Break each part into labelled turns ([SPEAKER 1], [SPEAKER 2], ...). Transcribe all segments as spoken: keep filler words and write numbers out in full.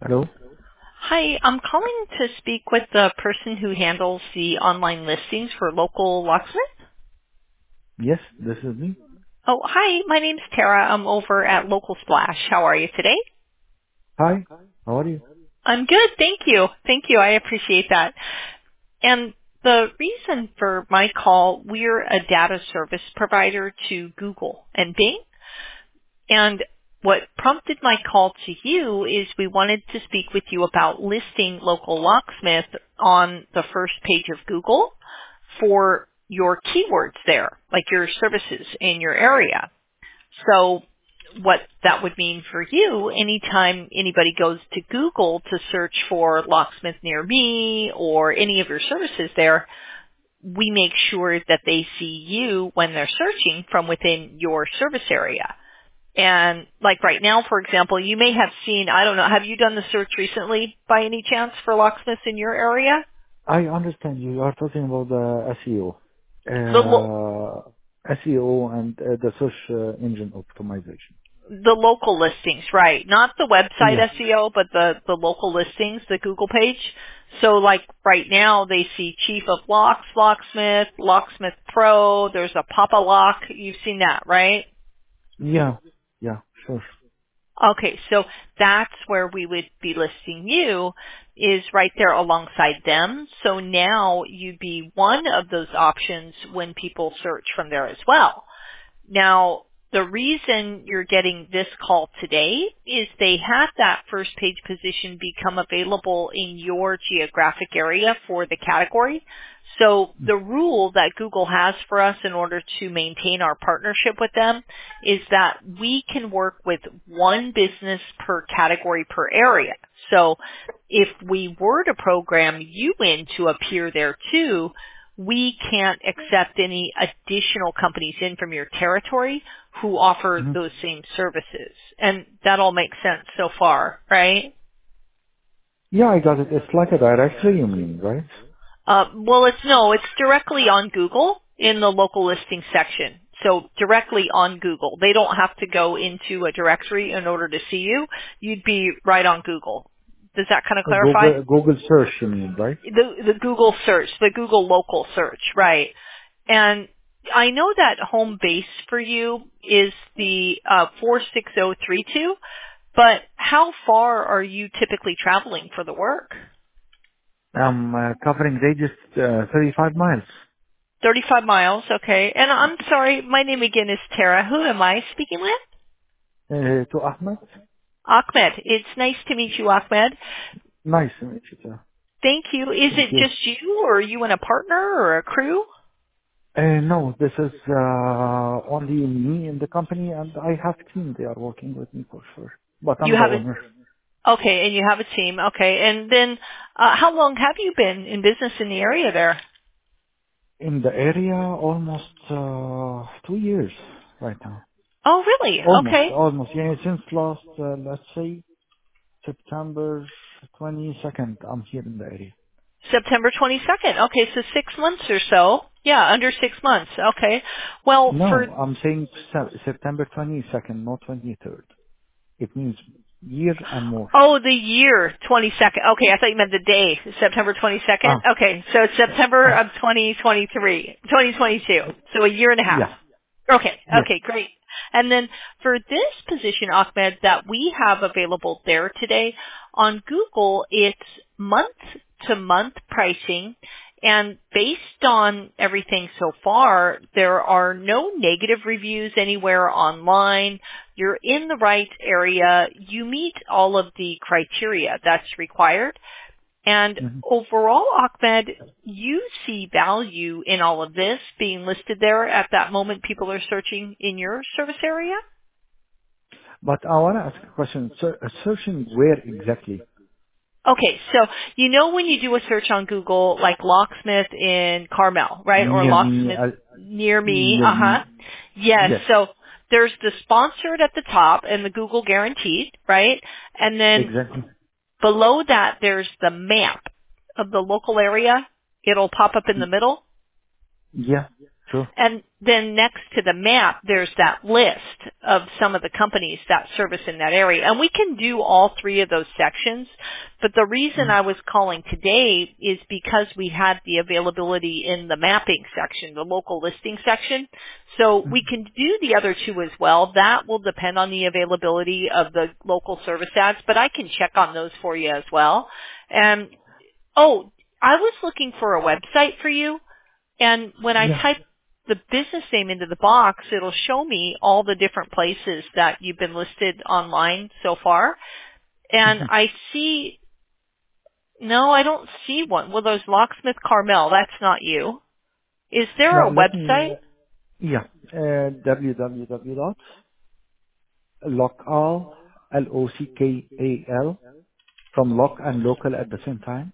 [SPEAKER 1] Hello?
[SPEAKER 2] Hi, I'm calling to speak with the person who handles the online listings for local locksmith.
[SPEAKER 1] Yes, this is me.
[SPEAKER 2] Oh, hi, my name's Tara. I'm over at Local Splash. How are you today?
[SPEAKER 1] Hi, how are you?
[SPEAKER 2] I'm good, thank you. Thank you, I appreciate that. And the reason for my call, we're a data service provider to Google and Bing. And what prompted my call to you is we wanted to speak with you about listing local locksmith on the first page of Google for your keywords there, like your services in your area. So what that would mean for you, anytime anybody goes to Google to search for locksmith near me or any of your services there, we make sure that they see you when they're searching from within your service area. And like right now, for example, you may have seen, I don't know, have you done the search recently by any chance for locksmiths in your area?
[SPEAKER 1] I understand you are talking about the S E O.
[SPEAKER 2] The, lo-
[SPEAKER 1] Uh, S E O and uh, the search uh, engine optimization.
[SPEAKER 2] the local listings, right. Not the website
[SPEAKER 1] Yeah.
[SPEAKER 2] S E O, but the, the local listings, the Google page. So like right now they see Chief of Locks, Locksmith, Locksmith Pro, there's a Papa Lock. You've seen that, right?
[SPEAKER 1] Yeah. Yeah, sure.
[SPEAKER 2] Okay, so that's where we would be listing you is right there alongside them. So now you'd be one of those options when people search from there as well. Now, the reason you're getting this call today is they had that first page position become available in your geographic area for the category. So the rule that Google has for us in order to maintain our partnership with them is that we can work with one business per category per area. So if we were to program you in to appear there too, we can't accept any additional companies in from your territory who offer
[SPEAKER 1] hmm
[SPEAKER 2] those same services. And that all makes sense so far, right?
[SPEAKER 1] Yeah, I got it. It's like a directory, you mean, right?
[SPEAKER 2] Uh, well, it's no, it's directly on Google in the local listing section. So directly on Google. They don't have to go into a directory in order to see you. You'd be right on Google. Does that kind of
[SPEAKER 1] Uh,
[SPEAKER 2] clarify?
[SPEAKER 1] Google, Google search, you mean, right?
[SPEAKER 2] The, the Google search, the Google local search, right. And I know that home base for you is the uh, four six zero three two, but how far are you typically traveling for the work?
[SPEAKER 1] I'm uh, covering radius uh, thirty-five miles.
[SPEAKER 2] thirty-five miles, okay. And I'm sorry, my name again is Tara. Who am I speaking with?
[SPEAKER 1] Uh, to Ahmed?
[SPEAKER 2] Ahmed. It's nice to meet you, Ahmed.
[SPEAKER 1] Nice to meet you, sir.
[SPEAKER 2] Thank you. Is
[SPEAKER 1] Thank
[SPEAKER 2] it
[SPEAKER 1] you.
[SPEAKER 2] just you, or are you and a partner or a crew?
[SPEAKER 1] Uh, no, this is uh, only me in the company, and I have a team. They are working with me for sure. But
[SPEAKER 2] You
[SPEAKER 1] I'm the
[SPEAKER 2] have a
[SPEAKER 1] owner.
[SPEAKER 2] okay, and you have a team. Okay, and then uh, how long have you been in business in the area there?
[SPEAKER 1] In the area, almost uh, two years right now.
[SPEAKER 2] Oh, really?
[SPEAKER 1] Almost,
[SPEAKER 2] Okay.
[SPEAKER 1] almost. Yeah, since last, uh, let's say, September twenty-second, I'm here in the area.
[SPEAKER 2] September twenty-second. Okay, so six months or so. Yeah, under six months. Okay. Well, for,
[SPEAKER 1] No, I'm saying se- September twenty-second, not twenty-third. It means year and more.
[SPEAKER 2] oh, the year twenty-second. Okay, I thought you meant the day, September twenty-second.
[SPEAKER 1] Ah,
[SPEAKER 2] Okay, so it's September
[SPEAKER 1] ah,
[SPEAKER 2] of twenty twenty-three, twenty twenty-two. So a year and a half.
[SPEAKER 1] yeah,
[SPEAKER 2] Okay,
[SPEAKER 1] yes.
[SPEAKER 2] okay, great. And then for this position, Ahmed, that we have available there today, on Google, it's month-to-month pricing, and based on everything so far, there are no negative reviews anywhere online. You're in the right area. You meet all of the criteria that's required. And
[SPEAKER 1] hmm
[SPEAKER 2] overall, Ahmed, you see value in all of this being listed there at that moment people are searching in your service area?
[SPEAKER 1] But I want to ask a question. So, uh, searching where exactly?
[SPEAKER 2] Okay, so you know when you do a search on Google, like locksmith in Carmel, right? Or
[SPEAKER 1] Near me,
[SPEAKER 2] locksmith
[SPEAKER 1] uh,
[SPEAKER 2] near me,
[SPEAKER 1] near
[SPEAKER 2] uh-huh.
[SPEAKER 1] me.
[SPEAKER 2] Yes,
[SPEAKER 1] Yes,
[SPEAKER 2] so there's the sponsored at the top and the Google guaranteed, right? And then
[SPEAKER 1] exactly.
[SPEAKER 2] below that there's the map of the local area. It'll pop up in the
[SPEAKER 1] Y-
[SPEAKER 2] middle.
[SPEAKER 1] Yeah. Sure.
[SPEAKER 2] And then next to the map, there's that list of some of the companies that service in that area. And we can do all three of those sections. But the reason
[SPEAKER 1] Mm.
[SPEAKER 2] I was calling today is because we had the availability in the mapping section, the local listing section. So we
[SPEAKER 1] Mm.
[SPEAKER 2] can do the other two as well. That will depend on the availability of the local service ads, but I can check on those for you as well. And, oh, I was looking for a website for you. And when I
[SPEAKER 1] Yeah.
[SPEAKER 2] type the business name into the box, it'll show me all the different places that you've been listed online so far. And
[SPEAKER 1] Mhm.
[SPEAKER 2] I see, no, I don't see one. Well, there's Locksmith Carmel. That's not you. Is there
[SPEAKER 1] Now
[SPEAKER 2] a
[SPEAKER 1] let me,
[SPEAKER 2] website?
[SPEAKER 1] uh, yeah, uh, www dot local, L O C K A L, from lock and local at the same time.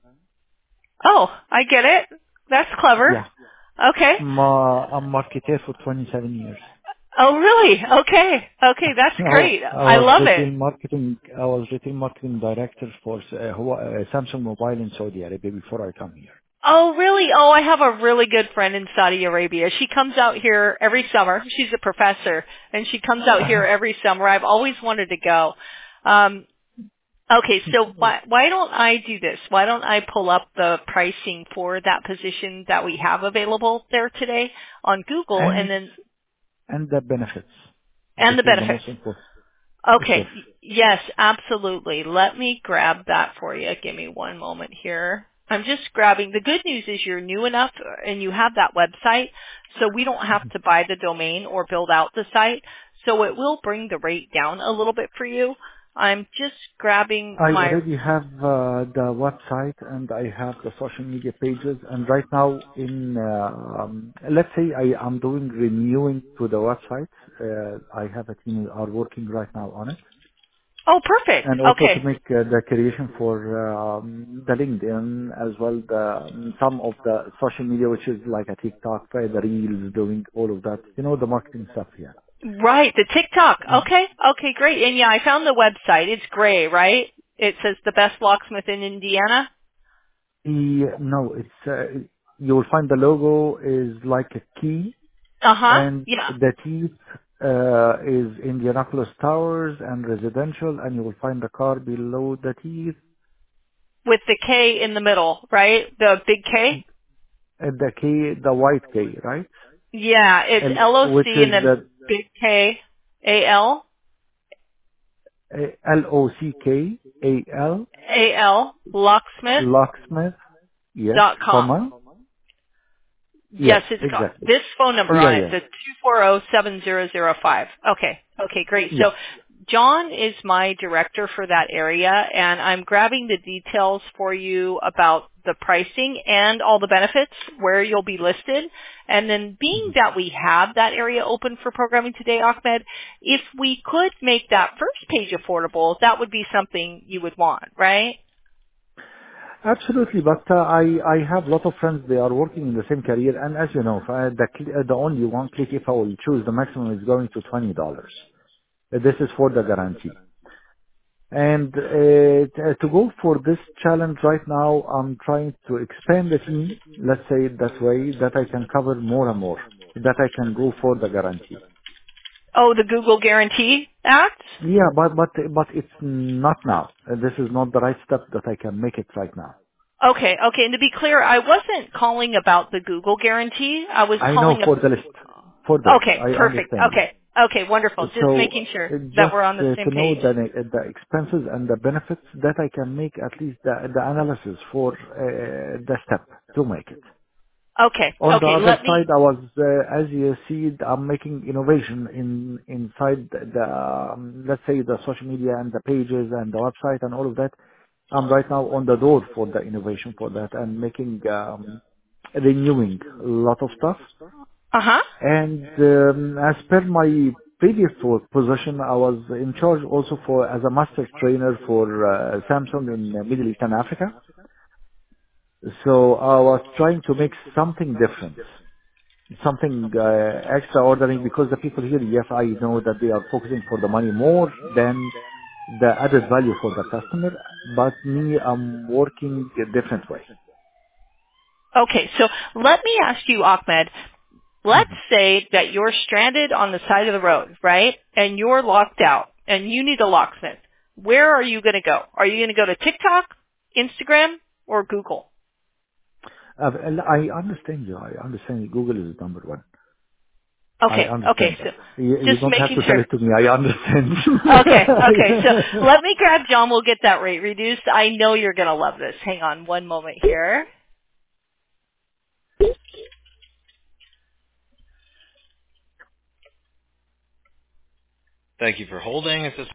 [SPEAKER 2] Oh, I get it. That's clever.
[SPEAKER 1] Yeah.
[SPEAKER 2] Okay.
[SPEAKER 1] Ma, I'm marketer for twenty-seven years.
[SPEAKER 2] Oh, really? Okay. Okay, that's
[SPEAKER 1] I wa-
[SPEAKER 2] great.
[SPEAKER 1] I
[SPEAKER 2] I
[SPEAKER 1] was
[SPEAKER 2] love it.
[SPEAKER 1] retail marketing, I was retail marketing director for uh, Hua- uh, Samsung Mobile in Saudi Arabia before I come here.
[SPEAKER 2] Oh, really? Oh, I have a really good friend in Saudi Arabia. She comes out here every summer. She's a professor, and she comes out here every summer. I've always wanted to go. Um, okay, so why, why don't I do this? Why don't I pull up the pricing for that position that we have available there today on Google, and
[SPEAKER 1] And,
[SPEAKER 2] then
[SPEAKER 1] and the benefits. This
[SPEAKER 2] and the
[SPEAKER 1] is the
[SPEAKER 2] benefits.
[SPEAKER 1] most important. Sure.
[SPEAKER 2] Okay. y- Yes, absolutely. Let me grab that for you. Give me one moment here. I'm just grabbing. The good news is you're new enough and you have that website, so we don't have to buy the domain or build out the site. So it will bring the rate down a little bit for you. I'm just grabbing
[SPEAKER 1] I
[SPEAKER 2] my,
[SPEAKER 1] already have uh, the website and I have the social media pages, and right now in, uh, um, let's say I am doing renewing to the website. Uh, I have a team who are working right now on it.
[SPEAKER 2] oh, perfect.
[SPEAKER 1] And also to
[SPEAKER 2] Okay.
[SPEAKER 1] make uh, the creation for um, the LinkedIn as well, the some of the social media, which is like a TikTok, uh, the reels, doing all of that, you know, the marketing stuff here.
[SPEAKER 2] Right, the TikTok.
[SPEAKER 1] Mm.
[SPEAKER 2] Okay, okay, great. And yeah, I found the website. It's gray, right? It says the best locksmith in Indiana.
[SPEAKER 1] The, no, it's uh, you will find the logo is like a key,
[SPEAKER 2] Uh-huh.
[SPEAKER 1] and
[SPEAKER 2] Yeah.
[SPEAKER 1] the teeth uh, is Indianapolis Towers and residential, and you will find the car below the teeth,
[SPEAKER 2] With the K in the middle, right? The big K?
[SPEAKER 1] and the K, the white K, right?
[SPEAKER 2] Yeah, it's
[SPEAKER 1] And
[SPEAKER 2] L O
[SPEAKER 1] which
[SPEAKER 2] C and
[SPEAKER 1] is
[SPEAKER 2] then
[SPEAKER 1] the
[SPEAKER 2] big K A L
[SPEAKER 1] L O C K A L,
[SPEAKER 2] A L locksmith
[SPEAKER 1] locksmith, yes,
[SPEAKER 2] dot com.
[SPEAKER 1] comma, yes,
[SPEAKER 2] Yes, it's got
[SPEAKER 1] exactly.
[SPEAKER 2] this phone number
[SPEAKER 1] Yeah,
[SPEAKER 2] on it,
[SPEAKER 1] yeah,
[SPEAKER 2] the two four zero seven zero zero five. Okay. Okay, great.
[SPEAKER 1] yeah.
[SPEAKER 2] So John is my director for that area, and I'm grabbing the details for you about the pricing and all the benefits, where you'll be listed. And then being
[SPEAKER 1] Mhm.
[SPEAKER 2] that we have that area open for programming today, Ahmed, if we could make that first page affordable, that would be something you would want, right?
[SPEAKER 1] Absolutely, but uh, I I have a lot of friends. They are working in the same career, and as you know, uh, the cl- uh, the only one click, if I will choose, the maximum is going to twenty dollars. This is for the guarantee. And uh, t- to go for this challenge right now, I'm trying to expand the team. Let's say it that way, that I can cover more and more. That I can go for the guarantee.
[SPEAKER 2] Oh, the Google Guarantee Act?
[SPEAKER 1] Yeah, but but but it's not now. Uh, This is not the right step that I can make it right now.
[SPEAKER 2] Okay, okay. And to be clear, I wasn't calling about the Google guarantee. I was
[SPEAKER 1] I know
[SPEAKER 2] calling
[SPEAKER 1] for
[SPEAKER 2] ab-
[SPEAKER 1] the list, for the list.
[SPEAKER 2] okay,
[SPEAKER 1] I
[SPEAKER 2] perfect.
[SPEAKER 1] understand you.
[SPEAKER 2] Okay. Okay, wonderful. Just
[SPEAKER 1] So
[SPEAKER 2] making sure
[SPEAKER 1] uh,
[SPEAKER 2] that
[SPEAKER 1] just
[SPEAKER 2] we're on the
[SPEAKER 1] uh,
[SPEAKER 2] same
[SPEAKER 1] to know
[SPEAKER 2] page.
[SPEAKER 1] the the expenses and the benefits that I can make at least the the analysis for uh, the step to make it.
[SPEAKER 2] Okay.
[SPEAKER 1] On the
[SPEAKER 2] Okay,
[SPEAKER 1] other
[SPEAKER 2] let me
[SPEAKER 1] side, I was, uh, as you see, I'm making innovation in inside the, um, let's say, the social media and the pages and the website and all of that. I'm right now on the door for the innovation for that and making, um, renewing a lot of stuff.
[SPEAKER 2] Uh-huh.
[SPEAKER 1] And um, as per my previous po- position, I was in charge also for as a master trainer for uh, Samsung in uh, Middle East and Africa. So I was trying to make something different, something uh, extraordinary, because the people here, yes, I know that they are focusing for the money more than the added value for the customer, but me, I'm working a different way.
[SPEAKER 2] Okay, so let me ask you, Ahmed, let's say that you're stranded on the side of the road, right? And you're locked out and you need a locksmith. Where are you going to go? Are you going to go to TikTok, Instagram, or Google?
[SPEAKER 1] Uh, I understand you. I understand Google is number one. I
[SPEAKER 2] Okay, okay,
[SPEAKER 1] understand
[SPEAKER 2] so
[SPEAKER 1] that. You, you
[SPEAKER 2] just
[SPEAKER 1] don't have
[SPEAKER 2] making
[SPEAKER 1] to tell
[SPEAKER 2] sure.
[SPEAKER 1] it to me. I understand.
[SPEAKER 2] Okay, okay, so let me grab John. We'll get that rate reduced. I know you're going to love this. Hang on one moment here.
[SPEAKER 3] Thank you for holding. Is this